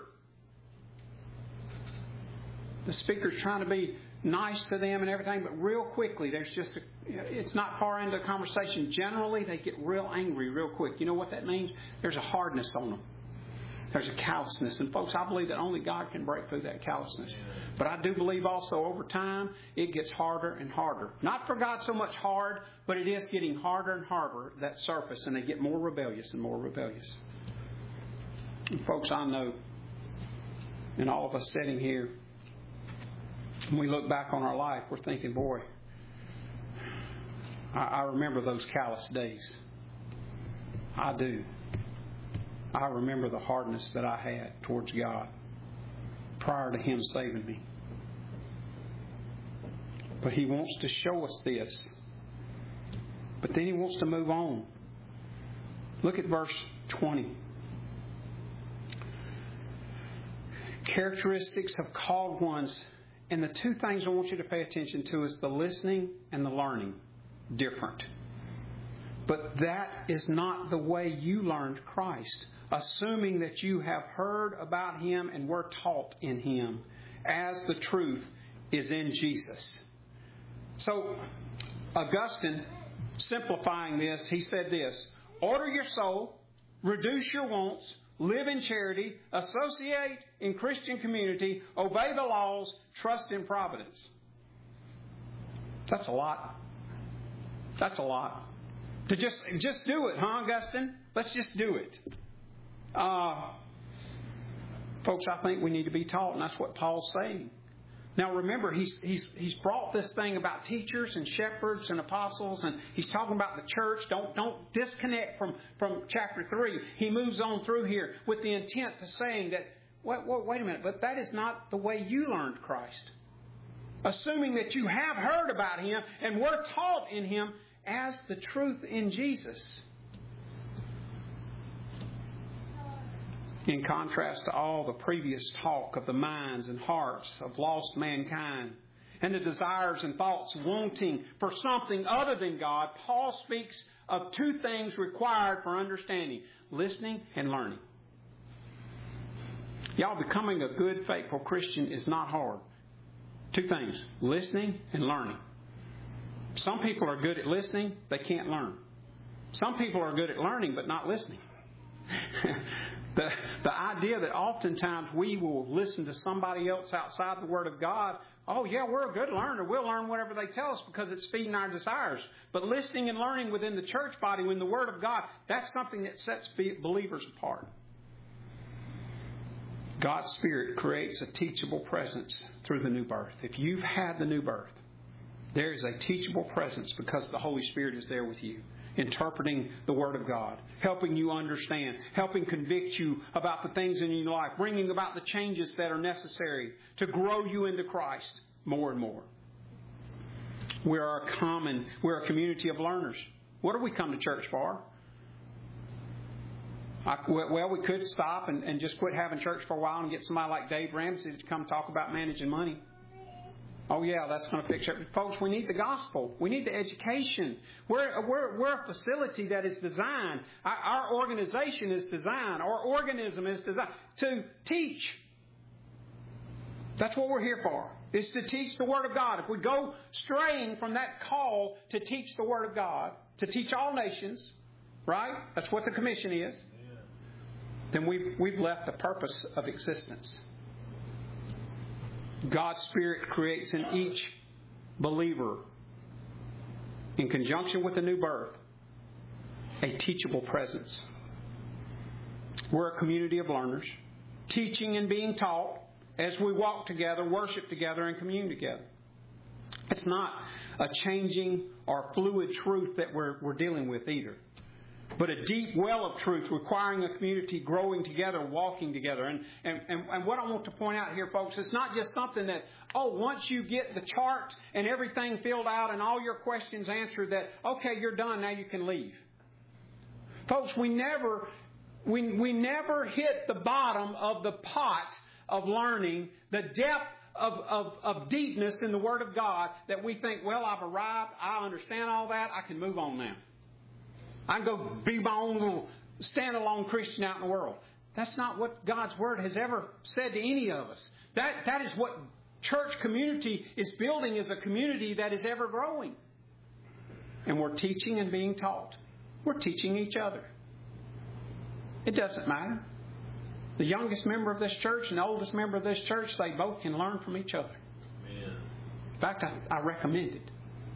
The speaker's trying to be nice to them and everything, but real quickly, it's not far into the conversation. Generally, they get real angry real quick. You know what that means? There's a hardness on them. There's a callousness. And folks, I believe that only God can break through that callousness. But I do believe also over time, it gets harder and harder. Not for God so much hard, but it is getting harder and harder, that surface, and they get more rebellious and more rebellious. And folks, I know, and all of us sitting here, when we look back on our life, we're thinking, boy, I remember those callous days. I do. I remember the hardness that I had towards God prior to Him saving me. But He wants to show us this. But then He wants to move on. Look at verse 20. Characteristics of called ones. And the two things I want you to pay attention to is the listening and the learning. Different. But that is not the way you learned Christ. Assuming that you have heard about Him and were taught in Him, as the truth is in Jesus. So, Augustine, simplifying this, he said this: order your soul, reduce your wants, live in charity, associate in Christian community, obey the laws, trust in providence. That's a lot. That's a lot. To just do it, huh, Augustine? Let's just do it. Folks, I think we need to be taught, and that's what Paul's saying. Now remember, he's brought this thing about teachers and shepherds and apostles, and he's talking about the church. Don't disconnect from chapter 3. He moves on through here with the intent to saying that wait a minute, but that is not the way you learned Christ. Assuming that you have heard about Him and were taught in Him as the truth in Jesus. In contrast to all the previous talk of the minds and hearts of lost mankind and the desires and thoughts wanting for something other than God, Paul speaks of two things required for understanding: listening and learning. Y'all, becoming a good, faithful Christian is not hard. Two things: listening and learning. Some people are good at listening, they can't learn. Some people are good at learning but not listening. The idea that oftentimes we will listen to somebody else outside the Word of God, oh yeah, we're a good learner. We'll learn whatever they tell us because it's feeding our desires. But listening and learning within the church body, when the Word of God, that's something that sets believers apart. God's Spirit creates a teachable presence through the new birth. If you've had the new birth, there is a teachable presence because the Holy Spirit is there with you, interpreting the Word of God, helping you understand, helping convict you about the things in your life, bringing about the changes that are necessary to grow you into Christ more and more. We're a community of learners. What do we come to church for? Well, we could stop and just quit having church for a while and get somebody like Dave Ramsey to come talk about managing money. Oh yeah, that's going to fix it. Folks, we need the gospel. We need the education. We're a facility that is designed. Our organization is designed. Our organism is designed to teach. That's what we're here for, is to teach the Word of God. If we go straying from that call to teach the Word of God, to teach all nations, right? That's what the commission is. Then we've left the purpose of existence. God's Spirit creates in each believer, in conjunction with the new birth, a teachable presence. We're a community of learners, teaching and being taught as we walk together, worship together, and commune together. It's not a changing or fluid truth that we're dealing with either, but a deep well of truth requiring a community growing together, walking together. And what I want to point out here, folks, it's not just something that, once you get the chart and everything filled out and all your questions answered, that, okay, you're done, now you can leave. Folks, we never hit the bottom of the pot of learning, the depth of deepness in the Word of God, that we think, well, I've arrived, I understand all that, I can move on now. I can go be my own little stand-alone Christian out in the world. That's not what God's Word has ever said to any of us. That is what church community is building, is a community that is ever growing. And we're teaching and being taught. We're teaching each other. It doesn't matter. The youngest member of this church and the oldest member of this church, they both can learn from each other. Amen. In fact, I recommend it.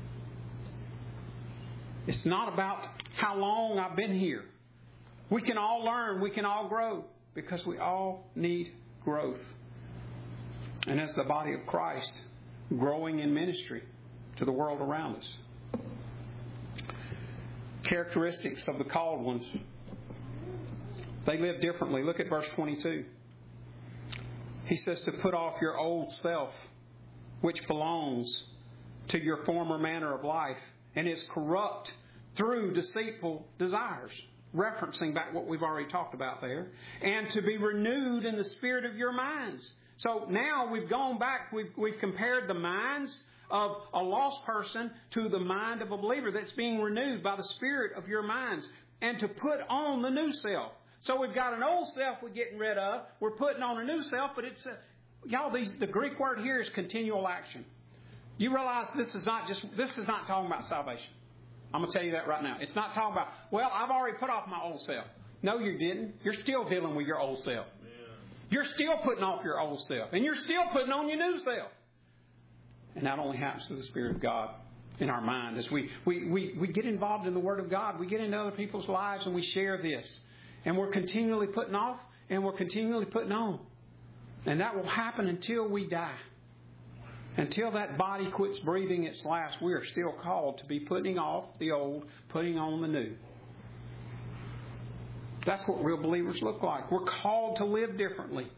It's not about how long I've been here. We can all learn. We can all grow because we all need growth. And as the body of Christ, growing in ministry to the world around us. Characteristics of the called ones. They live differently. Look at verse 22. He says to put off your old self, which belongs to your former manner of life, and is corrupt through deceitful desires. Referencing back what we've already talked about there. And to be renewed in the spirit of your minds. So now we've gone back, we've compared the minds of a lost person to the mind of a believer that's being renewed by the spirit of your minds. And to put on the new self. So we've got an old self we're getting rid of. We're putting on a new self, but it's the Greek word here is continual action. You realize this is not talking about salvation. I'm going to tell you that right now. It's not talking about, well, I've already put off my old self. No, you didn't. You're still dealing with your old self. Yeah. You're still putting off your old self. And you're still putting on your new self. And that only happens to the Spirit of God in our mind. As we get involved in the Word of God, we get into other people's lives and we share this. And we're continually putting off and we're continually putting on. And that will happen until we die. Until that body quits breathing its last, we are still called to be putting off the old, putting on the new. That's what real believers look like. We're called to live differently.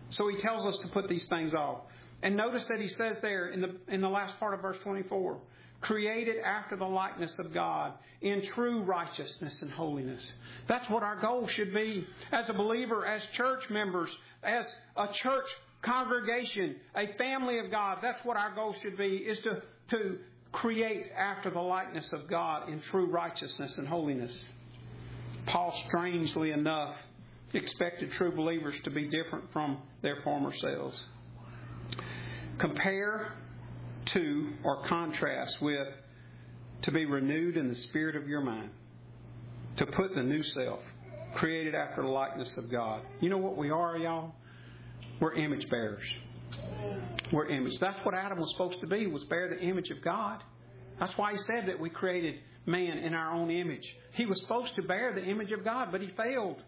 So he tells us to put these things off. And notice that he says there in the last part of verse 24, created after the likeness of God in true righteousness and holiness. That's what our goal should be as a believer, as church members, as a church congregation, a family of God. That's what our goal should be, is to create after the likeness of God in true righteousness and holiness. Paul, strangely enough, expected true believers to be different from their former selves. Compare to or contrast with to be renewed in the spirit of your mind. To put the new self, created after the likeness of God. You know what we are, y'all? We're image bearers. We're image. That's what Adam was supposed to be, was bear the image of God. That's why he said that we created man in our own image. He was supposed to bear the image of God, but he failed.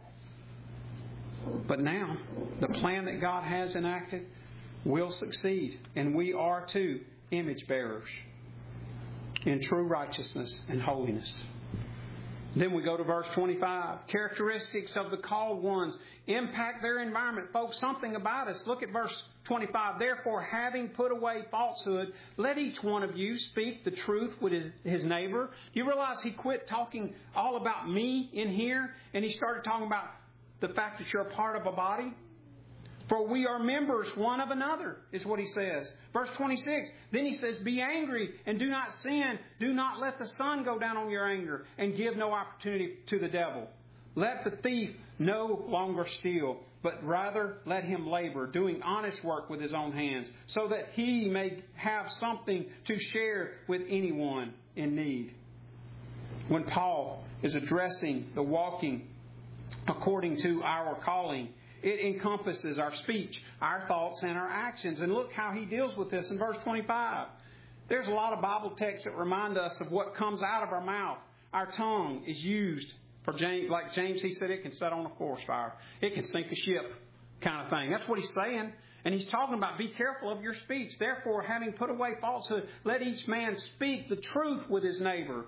But now, the plan that God has enacted will succeed. And we are too image bearers in true righteousness and holiness. Then we go to verse 25. Characteristics of the called ones impact their environment. Folks, something about us. Look at verse 25. Therefore, having put away falsehood, let each one of you speak the truth with his neighbor. You realize he quit talking all about me in here, and he started talking about the fact that you're a part of a body? For we are members one of another, is what he says. Verse 26, then he says, be angry and do not sin. Do not let the sun go down on your anger, and give no opportunity to the devil. Let the thief no longer steal, but rather let him labor, doing honest work with his own hands, so that he may have something to share with anyone in need. When Paul is addressing the walking according to our calling, it encompasses our speech, our thoughts, and our actions. And look how he deals with this in verse 25. There's a lot of Bible texts that remind us of what comes out of our mouth. Our tongue is used for James, like James, he said, it can set on a forest fire. It can sink a ship, kind of thing. That's what he's saying. And he's talking about be careful of your speech. Therefore, having put away falsehood, let each man speak the truth with his neighbor.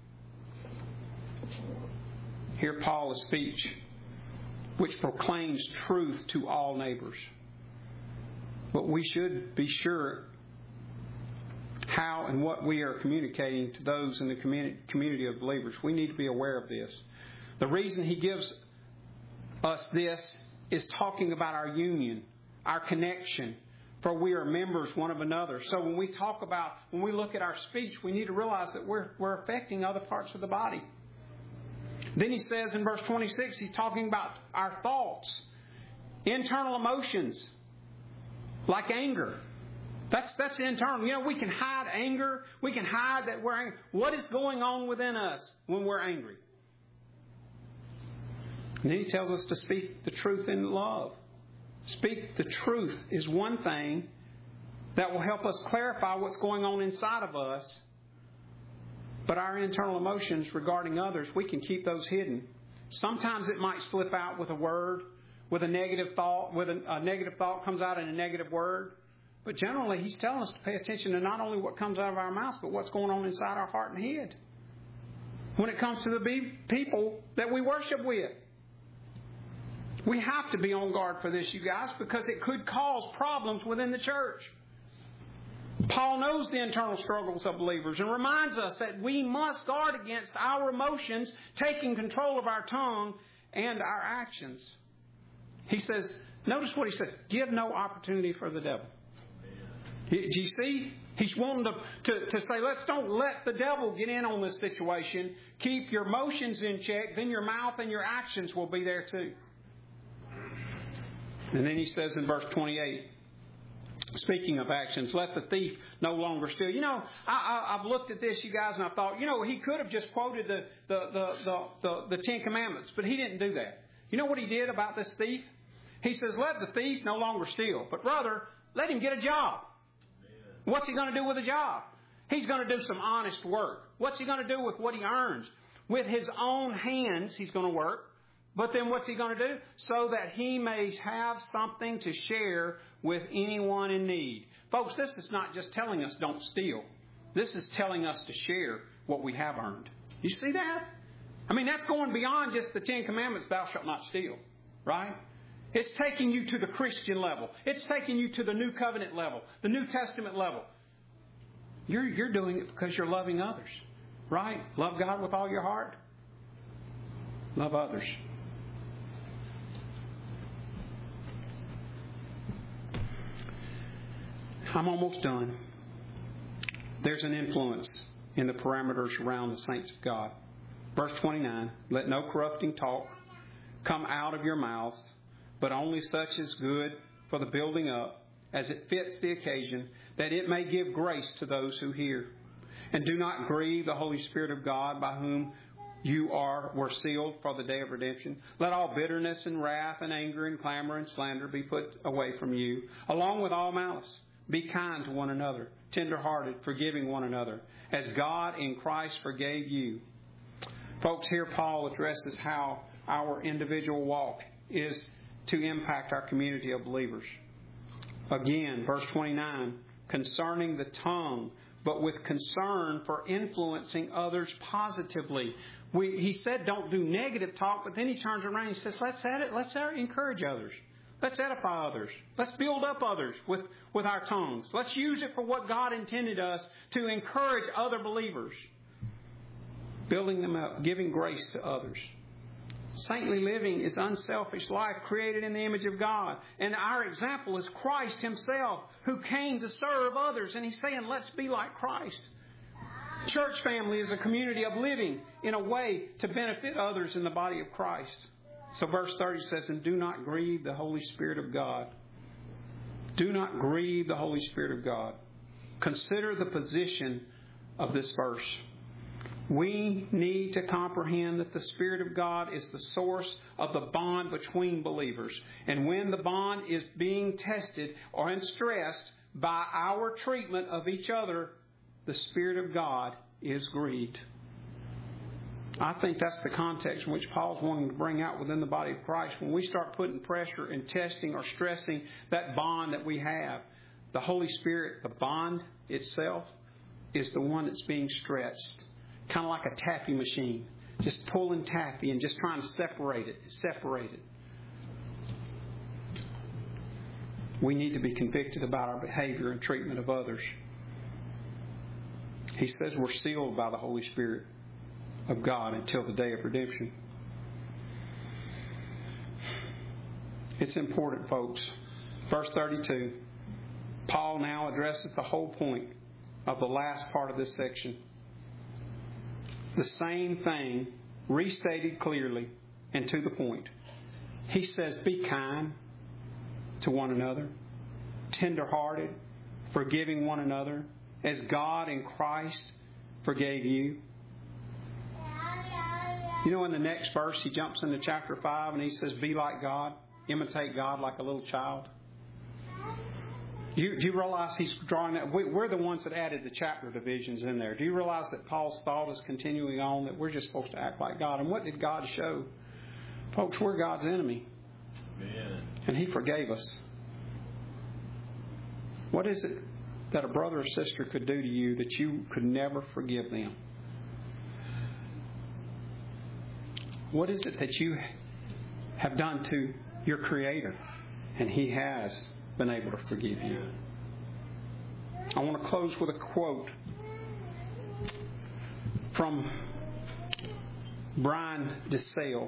Hear Paul's speech, which proclaims truth to all neighbors. But we should be sure how and what we are communicating to those in the community of believers. We need to be aware of this. The reason he gives us this is talking about our union, our connection, for we are members one of another. So when we look at our speech, we need to realize that we're affecting other parts of the body. Then he says in verse 26, he's talking about our thoughts, internal emotions, like anger. That's internal. You know, we can hide anger. We can hide that we're angry. What is going on within us when we're angry? And then he tells us to speak the truth in love. Speak the truth is one thing that will help us clarify what's going on inside of us. But our internal emotions regarding others, we can keep those hidden. Sometimes it might slip out with a word, with a negative thought, a negative thought comes out in a negative word. But generally, he's telling us to pay attention to not only what comes out of our mouths, but what's going on inside our heart and head. When it comes to the people that we worship with. We have to be on guard for this, you guys, because it could cause problems within the church. Paul knows the internal struggles of believers and reminds us that we must guard against our emotions taking control of our tongue and our actions. He says, notice what he says, give no opportunity for the devil. Do you see? He's wanting to say, don't let the devil get in on this situation. Keep your emotions in check, then your mouth and your actions will be there too. And then he says in verse 28, speaking of actions, let the thief no longer steal. You know, I've looked at this, you guys, and I thought, you know, he could have just quoted the Ten Commandments, but he didn't do that. You know what he did about this thief? He says, let the thief no longer steal, but rather let him get a job. What's he going to do with a job? He's going to do some honest work. What's he going to do with what he earns? With his own hands, he's going to work. But then what's he going to do? So that he may have something to share with anyone in need. Folks, this is not just telling us don't steal. This is telling us to share what we have earned. You see that? I mean, that's going beyond just the Ten Commandments, thou shalt not steal. Right? It's taking you to the Christian level. It's taking you to the New Covenant level, the New Testament level. You're doing it because you're loving others, right? Love God with all your heart. Love others. I'm almost done. There's an influence in the parameters around the saints of God. Verse 29, let no corrupting talk come out of your mouths, but only such as good for the building up, as it fits the occasion, that it may give grace to those who hear. And do not grieve the Holy Spirit of God, by whom you were sealed for the day of redemption. Let all bitterness and wrath and anger and clamor and slander be put away from you, along with all malice. Be kind to one another, tender-hearted, forgiving one another, as God in Christ forgave you. Folks, here Paul addresses how our individual walk is to impact our community of believers. Again, verse 29, concerning the tongue, but with concern for influencing others positively. He said don't do negative talk, but then he turns around and says, let's encourage others. Let's edify others. Let's build up others with our tongues. Let's use it for what God intended us, to encourage other believers. Building them up, giving grace to others. Saintly living is unselfish life created in the image of God. And our example is Christ Himself, who came to serve others. And He's saying, let's be like Christ. Church family is a community of living in a way to benefit others in the body of Christ. So verse 30 says, and do not grieve the Holy Spirit of God. Do not grieve the Holy Spirit of God. Consider the position of this verse. We need to comprehend that the Spirit of God is the source of the bond between believers. And when the bond is being tested or stressed by our treatment of each other, the Spirit of God is grieved. I think that's the context in which Paul's wanting to bring out within the body of Christ. When we start putting pressure and testing or stressing that bond that we have, the Holy Spirit, the bond itself, is the one that's being stretched. Kind of like a taffy machine. Just pulling taffy and just trying to separate it. We need to be convicted about our behavior and treatment of others. He says we're sealed by the Holy Spirit of God until the day of redemption. It's important, folks. Verse 32. Paul now addresses the whole point of the last part of this section. The same thing restated clearly and to the point. He says, be kind to one another, tender-hearted, forgiving one another, as God in Christ forgave you. You know, in the next verse, he jumps into chapter 5 and he says, be like God, imitate God like a little child. Do you realize he's drawing that? We're the ones that added the chapter divisions in there. Do you realize that Paul's thought is continuing on, that we're just supposed to act like God? And what did God show? Folks, we're God's enemy. Amen. And He forgave us. What is it that a brother or sister could do to you that you could never forgive them? What is it that you have done to your Creator and He has been able to forgive you? I want to close with a quote from Brian DeSalle.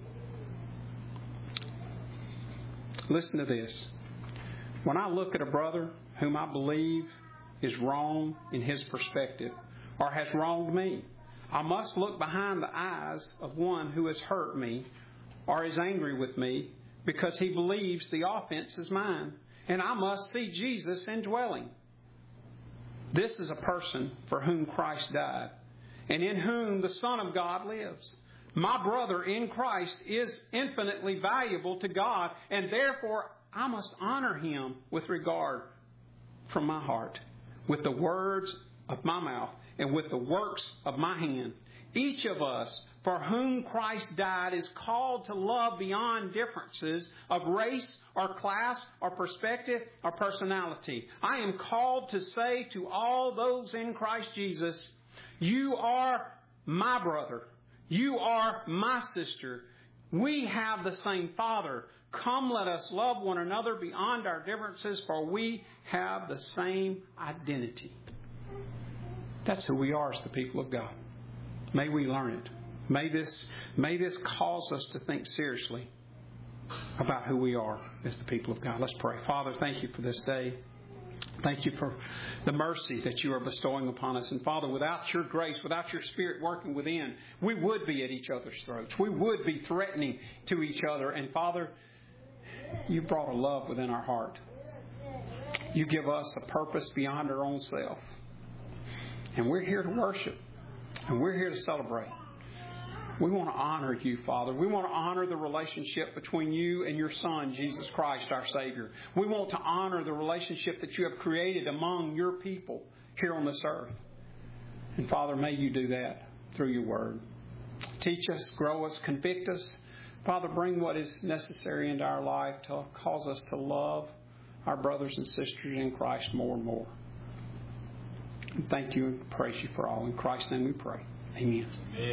Listen to this. When I look at a brother whom I believe is wrong in his perspective or has wronged me, I must look behind the eyes of one who has hurt me or is angry with me because he believes the offense is mine. And I must see Jesus indwelling. This is a person for whom Christ died, and in whom the Son of God lives. My brother in Christ is infinitely valuable to God, and therefore I must honor him with regard from my heart, with the words of my mouth, and with the works of my hand. Each of us for whom Christ died is called to love beyond differences of race or class or perspective or personality. I am called to say to all those in Christ Jesus, you are my brother. You are my sister. We have the same Father. Come, let us love one another beyond our differences, for we have the same identity. That's who we are as the people of God. May we learn it. May this cause us to think seriously about who we are as the people of God. Let's pray. Father, thank you for this day. Thank you for the mercy that you are bestowing upon us. And Father, without your grace, without your Spirit working within, we would be at each other's throats. We would be threatening to each other. And Father, you brought a love within our heart. You give us a purpose beyond our own self. And we're here to worship. And we're here to celebrate. We want to honor you, Father. We want to honor the relationship between you and your Son, Jesus Christ, our Savior. We want to honor the relationship that you have created among your people here on this earth. And Father, may you do that through your word. Teach us, grow us, convict us. Father, bring what is necessary into our life to cause us to love our brothers and sisters in Christ more and more. And thank you and praise you for all. In Christ's name we pray. Amen.